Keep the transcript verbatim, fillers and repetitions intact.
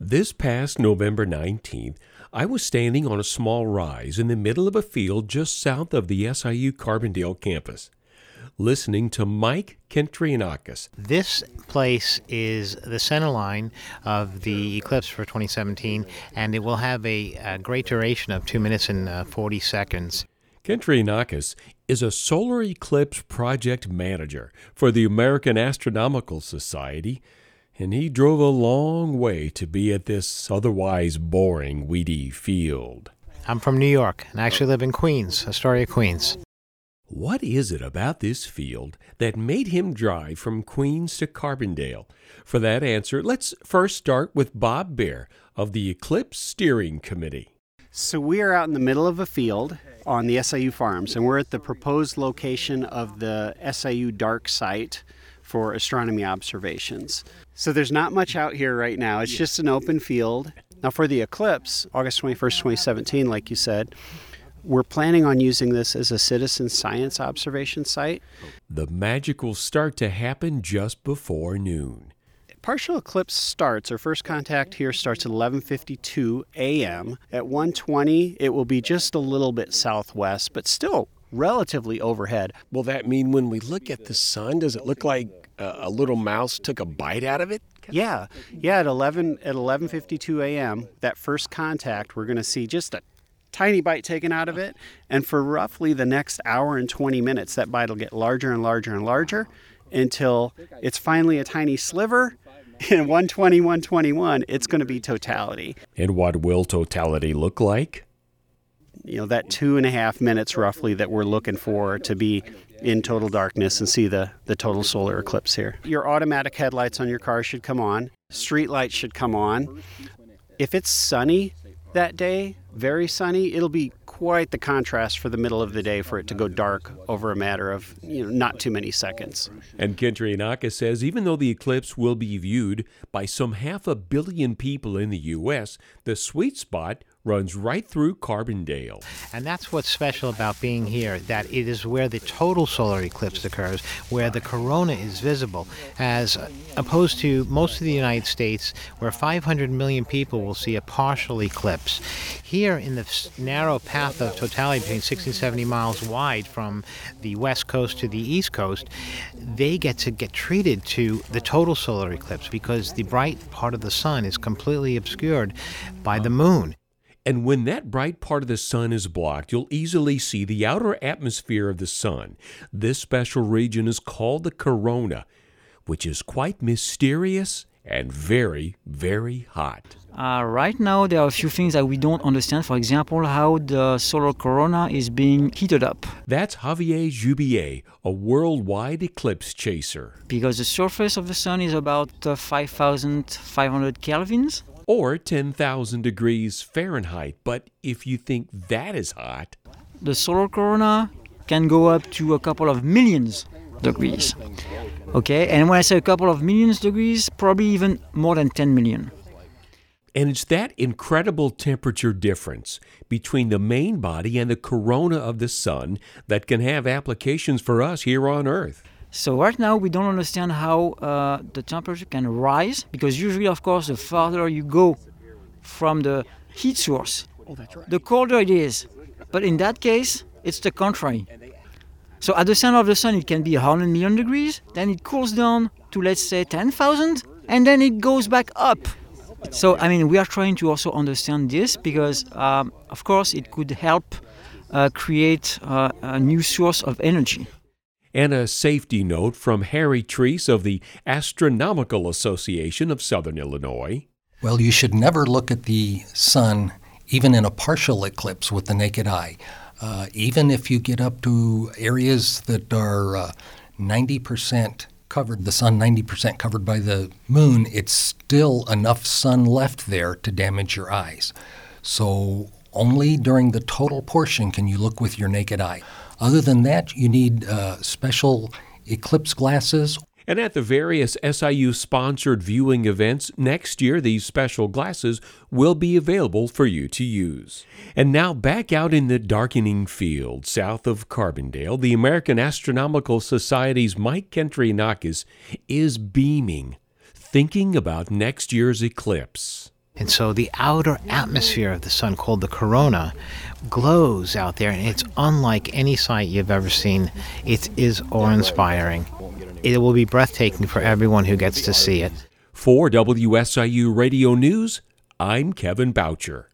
This past November nineteenth, I was standing on a small rise in the middle of a field just south of the S I U Carbondale campus, listening to Mike Kentrianakis. This place is the center line of the eclipse for twenty seventeen, and it will have a, a great duration of two minutes and uh, forty seconds. Kentrianakis is a solar eclipse project manager for the American Astronomical Society, and he drove a long way to be at this otherwise boring, weedy field. I'm from New York, and I actually live in Queens, Astoria, Queens. What is it about this field that made him drive from Queens to Carbondale? For that answer, let's first start with Bob Bear of the Eclipse Steering Committee. So we are out in the middle of a field on the S I U farms, and we're at the proposed location of the S I U dark site for astronomy observations. So there's not much out here right now. It's just an open field. Now for the eclipse, August twenty-first, twenty seventeen, like you said, we're planning on using this as a citizen science observation site. The magic will start to happen just before noon. Partial eclipse starts, our first contact here starts at eleven fifty-two a.m. At one twenty, it will be just a little bit southwest, but still relatively overhead. Will that mean when we look at the sun, does it look like a, a little mouse took a bite out of it? Yeah, yeah. At eleven at eleven fifty-two a.m., that first contact, we're going to see just a tiny bite taken out of it, and for roughly the next hour and twenty minutes, that bite will get larger and larger and larger until it's finally a tiny sliver. In one twenty, one twenty-one, it's going to be totality. And what will totality look like? You know, that two and a half minutes roughly that we're looking for to be in total darkness and see the, the total solar eclipse here. Your automatic headlights on your car should come on. Street lights should come on. If it's sunny that day, very sunny, it'll be quite the contrast for the middle of the day for it to go dark over a matter of, you know, not too many seconds. And Kentrianakis says even though the eclipse will be viewed by some half a billion people in the U S, the sweet spot runs right through Carbondale. And that's what's special about being here, that it is where the total solar eclipse occurs, where the corona is visible, as opposed to most of the United States, where five hundred million people will see a partial eclipse. Here in the narrow path of totality between sixty and seventy miles wide from the west coast to the east coast, they get to get treated to the total solar eclipse because the bright part of the sun is completely obscured by the moon. And when that bright part of the sun is blocked, you'll easily see the outer atmosphere of the sun. This special region is called the corona, which is quite mysterious and very, very hot. Uh, right now, there are a few things that we don't understand. For example, how the solar corona is being heated up. That's Javier Jubier, a worldwide eclipse chaser. Because the surface of the sun is about uh, five thousand five hundred kelvins. Or ten thousand degrees Fahrenheit. But if you think that is hot, the solar corona can go up to a couple of millions degrees. Okay, and when I say a couple of millions degrees, probably even more than ten million. And it's that incredible temperature difference between the main body and the corona of the sun that can have applications for us here on Earth. So right now we don't understand how uh, the temperature can rise, because usually, of course, the farther you go from the heat source, Oh, that's right. the colder it is. But in that case, it's the contrary. So at the center of the sun, it can be one hundred million degrees, then it cools down to, let's say, ten thousand, and then it goes back up. So, I mean, we are trying to also understand this because, um, of course, it could help uh, create uh, a new source of energy. And a safety note from Harry Treese of the Astronomical Association of Southern Illinois. Well, you should never look at the sun, even in a partial eclipse, with the naked eye. Uh, even if you get up to areas that are uh, ninety percent covered, the sun ninety percent covered by the moon, it's still enough sun left there to damage your eyes. So only during the total portion can you look with your naked eye. Other than that, you need uh, special eclipse glasses. And at the various S I U-sponsored viewing events next year, these special glasses will be available for you to use. And now back out in the darkening field south of Carbondale, the American Astronomical Society's Mike Kentrianakis is beaming, thinking about next year's eclipse. And so the outer atmosphere of the sun, called the corona, glows out there, and it's unlike any sight you've ever seen. It is awe-inspiring. It will be breathtaking for everyone who gets to see it. For W S I U Radio News, I'm Kevin Boucher.